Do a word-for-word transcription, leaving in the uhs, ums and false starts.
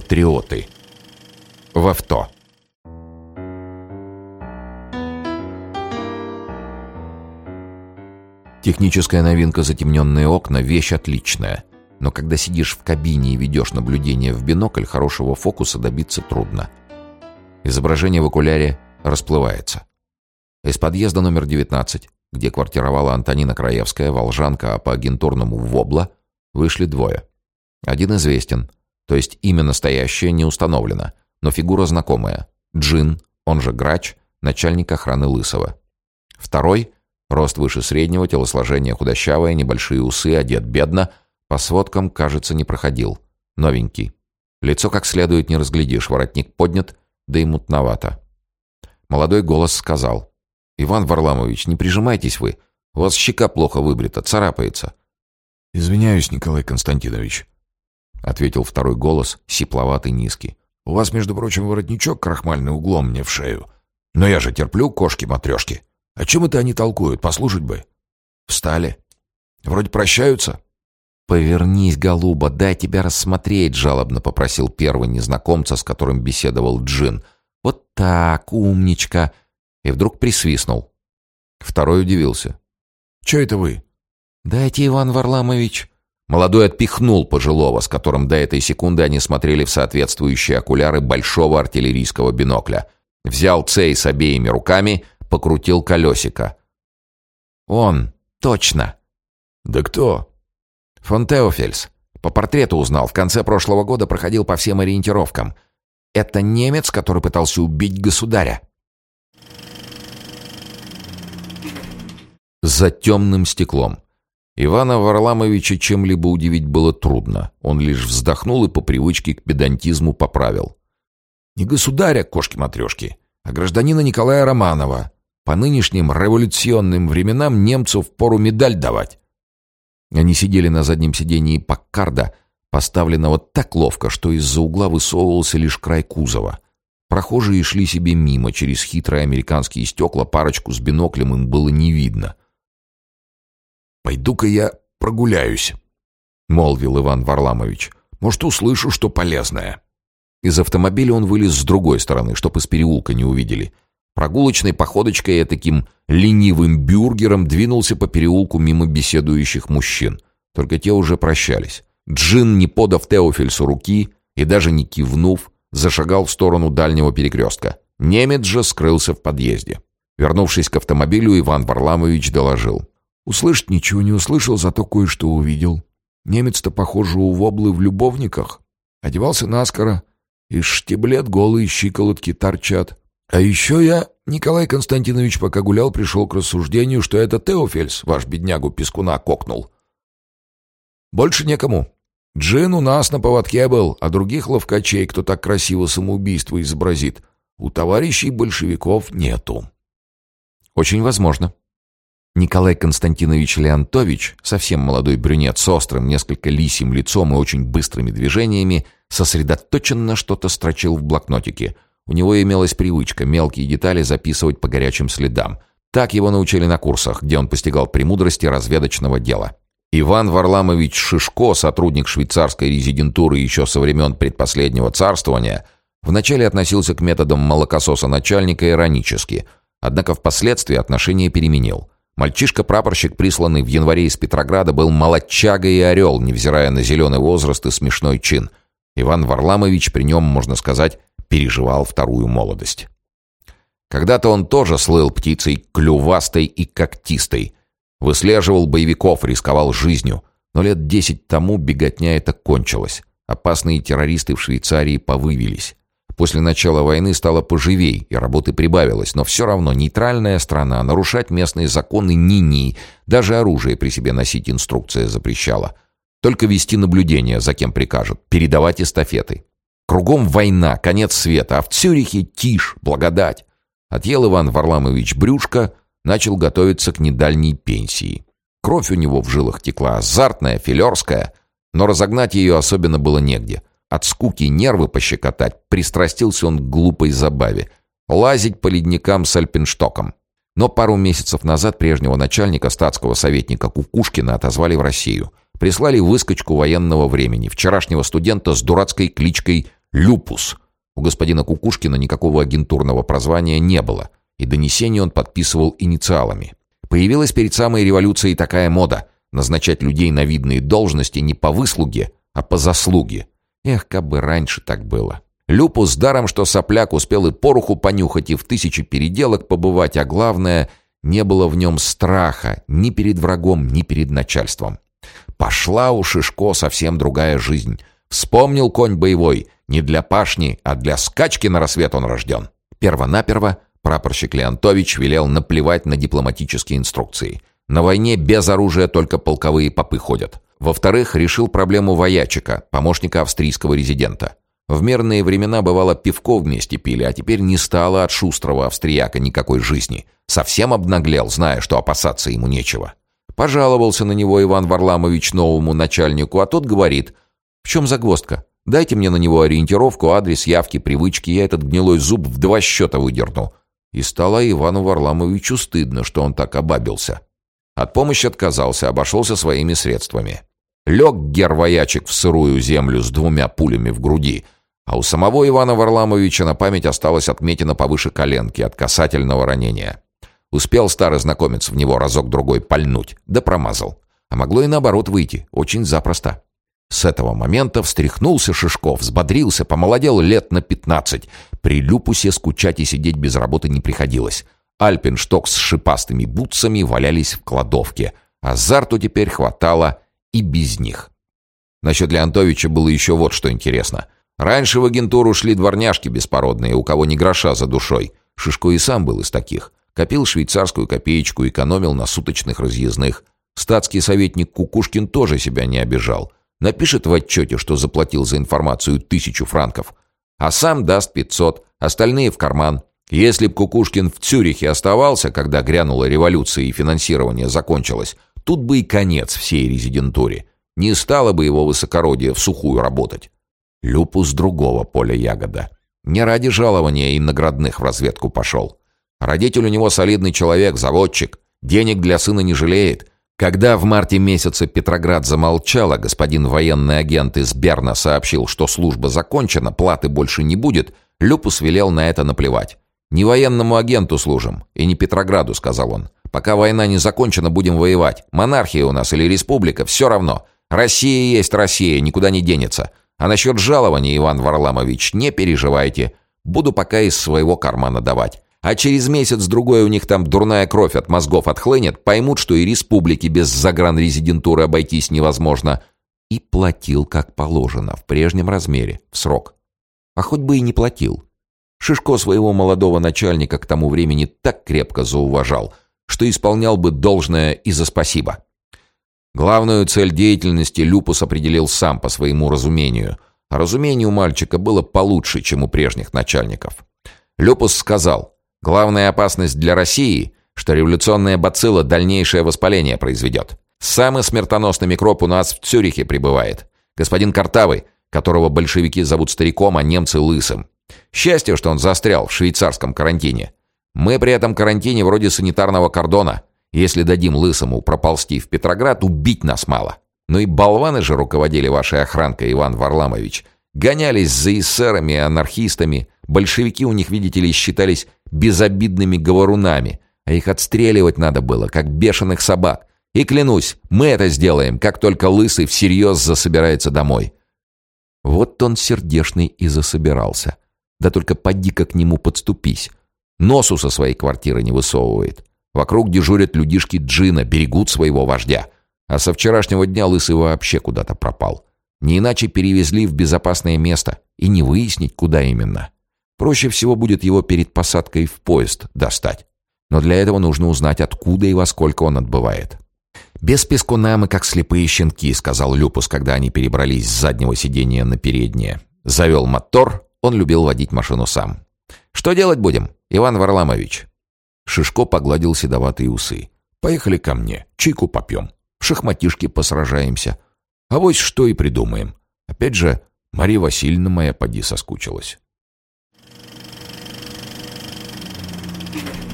Патриоты. В авто. Техническая новинка «Затемненные окна» — вещь отличная. Но когда сидишь в кабине и ведешь наблюдение в бинокль, хорошего фокуса добиться трудно. Изображение в окуляре расплывается. Из подъезда номер девятнадцать, где квартировала Антонина Краевская, волжанка, а по агентурному Вобла, вышли двое. Один известен, то есть имя настоящее не установлено, но фигура знакомая. Джин, он же Грач, начальник охраны Лысого. Второй — рост выше среднего, телосложение худощавое, небольшие усы, одет бедно, по сводкам, кажется, не проходил. Новенький. Лицо как следует не разглядишь, воротник поднят, да и мутновато. Молодой голос сказал: «Иван Варламович, не прижимайтесь вы, у вас щека плохо выбрита, царапается». «Извиняюсь, Николай Константинович», — ответил второй голос, сипловатый, низкий. «У вас, между прочим, воротничок крахмальный углом мне в шею. Но я же терплю кошки-матрешки. О чем это они толкуют? Послушать бы». Встали. Вроде прощаются. «Повернись, голуба, дай тебя рассмотреть», — жалобно попросил первый незнакомца, с которым беседовал Джин. «Вот так, умничка». И вдруг присвистнул. Второй удивился. «Че это вы?» «Дайте, Иван Варламович». Молодой отпихнул пожилого, с которым до этой секунды они смотрели в соответствующие окуляры большого артиллерийского бинокля. Взял цей с обеими руками, покрутил колесико. «Он, точно». «Да кто?» «Фон Теофельс. По портрету узнал. В конце прошлого года проходил по всем ориентировкам. Это немец, который пытался убить государя». За темным стеклом. Ивана Варламовича чем-либо удивить было трудно. Он лишь вздохнул и по привычке к педантизму поправил. «Не государя, кошки-матрешки, а гражданина Николая Романова. По нынешним революционным временам немцу впору медаль давать». Они сидели на заднем сидении Паккарда, поставленного так ловко, что из-за угла высовывался лишь край кузова. Прохожие шли себе мимо, через хитрые американские стекла парочку с биноклем им было не видно. «Пойду-ка я прогуляюсь», — молвил Иван Варламович. «Может, услышу, что полезное». Из автомобиля он вылез с другой стороны, чтоб из переулка не увидели. Прогулочной походочкой и таким ленивым бюргером двинулся по переулку мимо беседующих мужчин. Только те уже прощались. Джин, не подав Теофельсу руки и даже не кивнув, зашагал в сторону дальнего перекрестка. Немец же скрылся в подъезде. Вернувшись к автомобилю, Иван Варламович доложил: «Услышать ничего не услышал, зато кое-что увидел. Немец-то, похоже, у воблы в любовниках. Одевался наскоро, и штиблет голые щиколотки торчат. А еще я, Николай Константинович, пока гулял, пришел к рассуждению, что это Теофельс, ваш беднягу Пескуна, кокнул. Больше некому. Джин у нас на поводке был, а других ловкачей, кто так красиво самоубийство изобразит, у товарищей большевиков нету». «Очень возможно». Николай Константинович Леонтович, совсем молодой брюнет с острым, несколько лисьим лицом и очень быстрыми движениями, сосредоточенно что-то строчил в блокнотике. У него имелась привычка мелкие детали записывать по горячим следам. Так его научили на курсах, где он постигал премудрости разведочного дела. Иван Варламович Шишко, сотрудник швейцарской резидентуры еще со времен предпоследнего царствования, вначале относился к методам молокососа начальника иронически, однако впоследствии отношение переменил. Мальчишка-прапорщик, присланный в январе из Петрограда, был молодчага и орел, невзирая на зеленый возраст и смешной чин. Иван Варламович при нем, можно сказать, переживал вторую молодость. Когда-то он тоже слыл птицей клювастой и когтистой. Выслеживал боевиков, рисковал жизнью. Но лет десять тому беготня эта кончилась. Опасные террористы в Швейцарии повывелись. После начала войны стало поживей, и работы прибавилось, но все равно нейтральная страна, нарушать местные законы ни-ни, даже оружие при себе носить инструкция запрещала. Только вести наблюдение, за кем прикажут, передавать эстафеты. Кругом война, конец света, а в Цюрихе тишь, благодать. Отъел Иван Варламович брюшко, начал готовиться к недальней пенсии. Кровь у него в жилах текла азартная, филерская, но разогнать ее особенно было негде. От скуки нервы пощекотать пристрастился он к глупой забаве — лазить по ледникам с альпинштоком. Но пару месяцев назад прежнего начальника, статского советника Кукушкина, отозвали в Россию. Прислали выскочку военного времени, вчерашнего студента с дурацкой кличкой Люпус. У господина Кукушкина никакого агентурного прозвания не было, и донесение он подписывал инициалами. Появилась перед самой революцией такая мода — назначать людей на видные должности не по выслуге, а по заслуге. Эх, как бы раньше так было. Люпус, даром что сопляк, успел и пороху понюхать, и в тысячи переделок побывать, а главное, не было в нем страха ни перед врагом, ни перед начальством. Пошла у Шишко совсем другая жизнь. Вспомнил конь боевой, не для пашни, а для скачки на рассвет он рожден. Первонаперво прапорщик Леонтович велел наплевать на дипломатические инструкции. На войне без оружия только полковые попы ходят. Во-вторых, решил проблему воячика, помощника австрийского резидента. В мирные времена, бывало, пивко вместе пили, а теперь не стало от шустрого австрияка никакой жизни. Совсем обнаглел, зная, что опасаться ему нечего. Пожаловался на него Иван Варламович новому начальнику, а тот говорит: «В чем загвоздка? Дайте мне на него ориентировку, адрес, явки, привычки, я этот гнилой зуб в два счета выдерну». И стало Ивану Варламовичу стыдно, что он так обабился. От помощи отказался, обошелся своими средствами. Лег гер-воячик в сырую землю с двумя пулями в груди, а у самого Ивана Варламовича на память осталась отметина повыше коленки от касательного ранения. Успел старый знакомец в него разок-другой пальнуть, да промазал. А могло и наоборот выйти, очень запросто. С этого момента встряхнулся Шишков, взбодрился, помолодел лет на пятнадцать. При Люпусе скучать и сидеть без работы не приходилось. Альпеншток с шипастыми бутсами валялись в кладовке. Азарту теперь хватало и без них. Насчет Леонтовича было еще вот что интересно. Раньше в агентуру шли дворняжки беспородные, у кого ни гроша за душой. Шишко и сам был из таких. Копил швейцарскую копеечку, экономил на суточных разъездных. Статский советник Кукушкин тоже себя не обижал. Напишет в отчете, что заплатил за информацию тысячу франков, а сам даст пятьсот, остальные в карман. Если б Кукушкин в Цюрихе оставался, когда грянула революция и финансирование закончилось, тут бы и конец всей резидентуре. Не стало бы его высокородие в сухую работать. Люпус другого поля ягода. Не ради жалования и наградных в разведку пошел. Родитель у него солидный человек, заводчик. Денег для сына не жалеет. Когда в марте месяце Петроград замолчал, а господин военный агент из Берна сообщил, что служба закончена, платы больше не будет, Люпус велел на это наплевать. «Не военному агенту служим, и не Петрограду», — сказал он. «Пока война не закончена, будем воевать. Монархия у нас или республика, все равно. Россия есть Россия, никуда не денется. А насчет жалования, Иван Варламович, не переживайте. Буду пока из своего кармана давать. А через месяц-другой у них там дурная кровь от мозгов отхлынет, поймут, что и республики без загранрезидентуры обойтись невозможно». И платил, как положено, в прежнем размере, в срок. А хоть бы и не платил. Шишко своего молодого начальника к тому времени так крепко зауважал, что исполнял бы должное и за спасибо. Главную цель деятельности Люпус определил сам по своему разумению, а разумение у мальчика было получше, чем у прежних начальников. Люпус сказал: «Главная опасность для России, что революционная бацилла дальнейшее воспаление произведет. Самый смертоносный микроб у нас в Цюрихе пребывает. Господин Картавый, которого большевики зовут стариком, а немцы лысым. Счастье, что он застрял в швейцарском карантине. Мы при этом карантине вроде санитарного кордона. Если дадим лысому проползти в Петроград, убить нас мало. Ну и болваны же руководили вашей охранкой, Иван Варламович. Гонялись за эсерами и анархистами. Большевики у них, видите ли, считались безобидными говорунами, а их отстреливать надо было, как бешеных собак. И клянусь, мы это сделаем, как только лысый всерьез засобирается домой». Вот он сердешный и засобирался. Да только поди-ка к нему подступись. Носу со своей квартиры не высовывает. Вокруг дежурят людишки Джина, берегут своего вождя. А со вчерашнего дня лысый вообще куда-то пропал. Не иначе перевезли в безопасное место. И не выяснить, куда именно. Проще всего будет его перед посадкой в поезд достать. Но для этого нужно узнать, откуда и во сколько он отбывает. «Без пескуна мы как слепые щенки», — сказал Люпус, когда они перебрались с заднего сиденья на переднее. Завел мотор, он любил водить машину сам. «Что делать будем, Иван Варламович?» Шишко погладил седоватые усы. «Поехали ко мне, чайку попьем, в шахматишки посражаемся. Авось что и придумаем. Опять же, Марья Васильевна моя поди соскучилась».